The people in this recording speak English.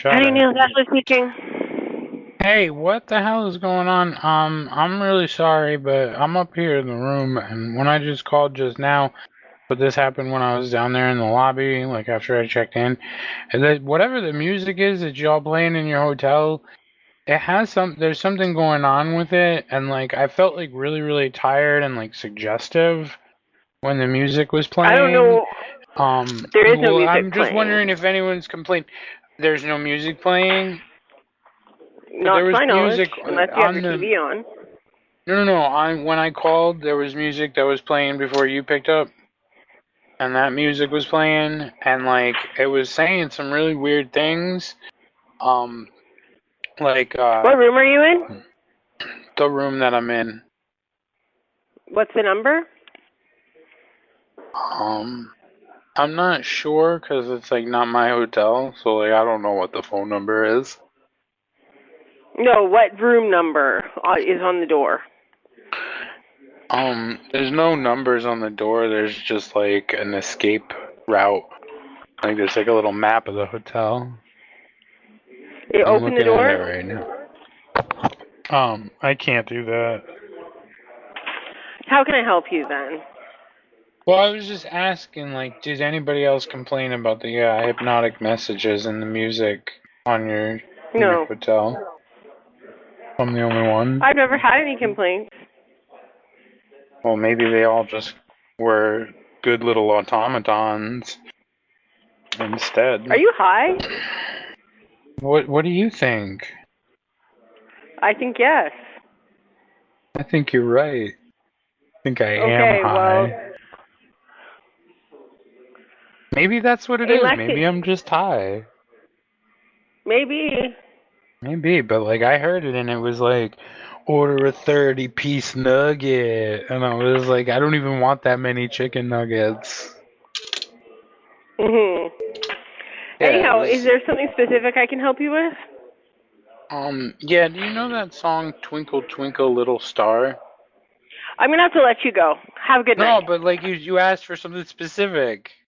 Hey, Shut Neil, up. Ashley speaking. Hey, what the hell is going on? I'm really sorry, but I'm up here in the room, and when I just called just now, but this happened when I was down there in the lobby, like after I checked in, and that whatever the music is that y'all playing in your hotel, there's something going on with it, and like I felt like really, really tired and like suggestive when the music was I don't playing. know. There is no Well, music I'm just playing. wondering if anyone's complained. There's no music playing. But Not there to was my knowledge, music unless you have on your the. TV on. No, no, no. When I called, there was music that was playing before you picked up, and that music was playing, and like it was saying some really weird things. Um, like What room are you in? the room that I'm in. What's the number? Um, I'm not sure because it's like not my hotel, so like I don't know what the phone number is. No, what room number is on the door? There's no numbers on the door. There's just like an escape route. Like there's like a little map of the hotel. You I'm open the looking at it door? right now. I can't do that. How can I help you then? Well, I was just asking, like, did anybody else complain about the hypnotic messages and the music on your No. hotel? I'm the only one. I've never had any complaints. Well, maybe they all just were good little automatons instead. Are you high? What do you think? I think yes. I think you're right. I think I am Okay, well, high. Maybe that's what it is. unless Maybe it, I'm just high. maybe. Maybe, but like I heard it and it was like order a 30-piece nugget and I was like I don't even want that many chicken nuggets. Mhm. Yeah, it Anyhow, is was there something specific I can help you with? yeah, do you know that song Twinkle Twinkle Little Star? I'm gonna have to let you go. Have a good No, night. but like you asked for something specific.